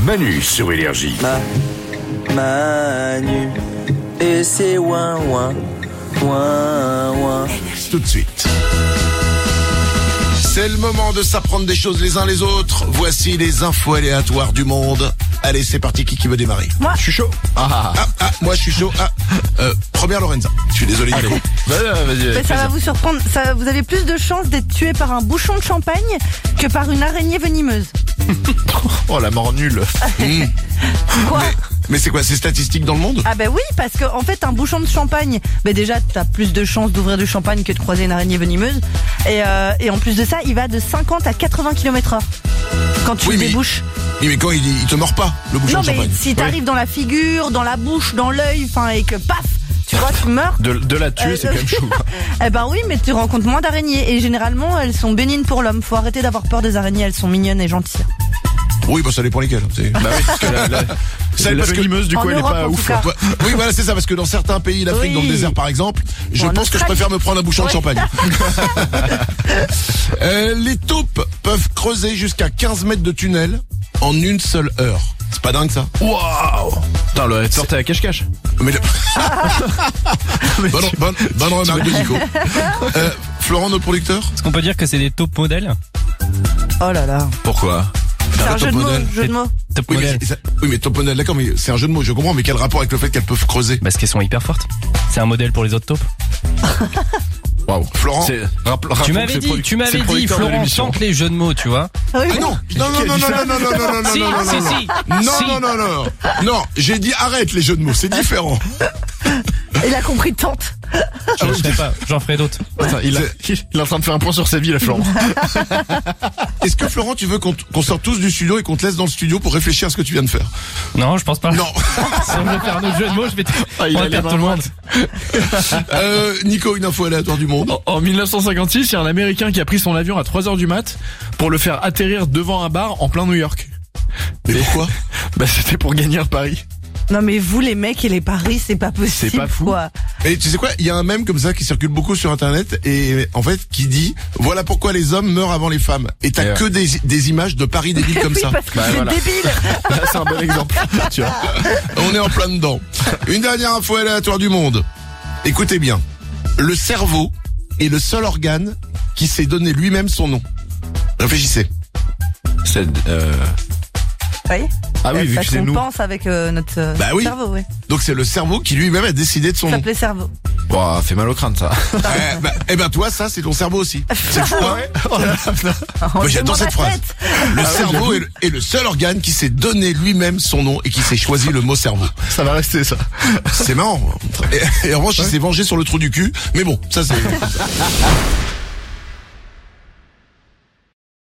Manu sur Énergie. Manu et c'est ouin ouin ouin ouin. Tout de suite. C'est le moment de s'apprendre des choses les uns les autres. Voici les infos aléatoires du monde. Allez, c'est parti, qui veut démarrer? Moi. Je suis chaud. Moi je suis chaud. Première Lorenza. Je suis désolé Nico. Vas-y. Mais ça va vous surprendre. Vous avez plus de chances d'être tué par un bouchon de champagne que par une araignée venimeuse. Oh la mort nulle. Quoi? Mais c'est quoi, c'est statistique dans le monde? Ah bah oui, parce que en fait un bouchon de champagne, déjà t'as plus de chances d'ouvrir du champagne que de croiser une araignée venimeuse. Et en plus de ça, il va de 50 à 80 km/h quand tu le débouches. Oui, mais quand il te mord pas, le bouchon de champagne. Non mais si t'arrives dans la figure, dans la bouche, dans l'œil, et que paf, tu vois, tu meurs. De la tuer, c'est quand même chaud. Eh ben oui, mais tu rencontres moins d'araignées. Et généralement, elles sont bénignes pour l'homme. Faut arrêter d'avoir peur des araignées, elles sont mignonnes et gentilles. Oui, ça dépend lesquelles. Bah oui, parce que la venimeuse, du coup, elle est pas ouf. Oui, voilà, c'est ça, parce que dans certains pays d'Afrique, dans le désert par exemple, je pense que je préfère me prendre un bouchon de champagne. Les taupes peuvent creuser jusqu'à 15 mètres de tunnel en une seule heure. C'est pas dingue ça? Waouh! Putain, le headshot à cache-cache. Mais bonne remarque de Nico. Florent, notre producteur? Est-ce qu'on peut dire que c'est des taupes modèles? Oh là là. Pourquoi? C'est un jeu de mots. Top Oui, modèle. mais top modèle, d'accord, mais c'est un jeu de mots, je comprends, mais quel rapport avec le fait qu'elles peuvent creuser? Parce qu'elles sont hyper fortes. C'est un modèle pour les autres taupes. Waouh. Florent? Tu m'avais dit, Florent, chante les jeux de mots, tu vois. Ah non, non, j'ai dit arrête les jeux de mots, c'est différent. Il a compris tante. Je ne ferai pas, j'en ferai d'autres. Il est en train de faire un point sur sa vie, là, Florent. Est-ce que Florent, tu veux qu'on sorte tous du studio et qu'on te laisse dans le studio pour réfléchir à ce que tu viens de faire? Non, je pense pas. Non. Si on veut faire un autre jeu de mots, je vais il a perdre tout le monde. Nico, une info aléatoire du monde. En 1956, il y a un Américain qui a pris son avion à 3h du mat pour le faire atterrir devant un bar en plein New York. Mais pourquoi? C'était pour gagner un pari. Non mais vous les mecs et les paris, c'est pas possible. C'est pas fou. Quoi. Et tu sais quoi, il y a un mème comme ça qui circule beaucoup sur internet et en fait qui dit voilà pourquoi les hommes meurent avant les femmes. Et t'as que des images de paris débiles comme ça. Parce que c'est débile. Là, c'est un bon exemple. Tu vois. On est en plein dedans. Une dernière info aléatoire du monde. Écoutez bien. Le cerveau est le seul organe qui s'est donné lui-même son nom. Réfléchissez. C'est Oui. Ah oui, vu que c'est nous. Ça compense avec notre cerveau, oui. Donc c'est le cerveau qui lui-même a décidé de son Ça nom. s'appelait cerveau. Wow, fait mal au crâne, ça. Toi, ça, c'est ton cerveau aussi. C'est fou, hein? Oh, j'adore cette phrase. Le cerveau est le seul organe qui s'est donné lui-même son nom et qui s'est choisi le mot cerveau. Ça va rester, ça. C'est marrant. Et en revanche, il s'est vengé sur le trou du cul. Mais bon, ça c'est...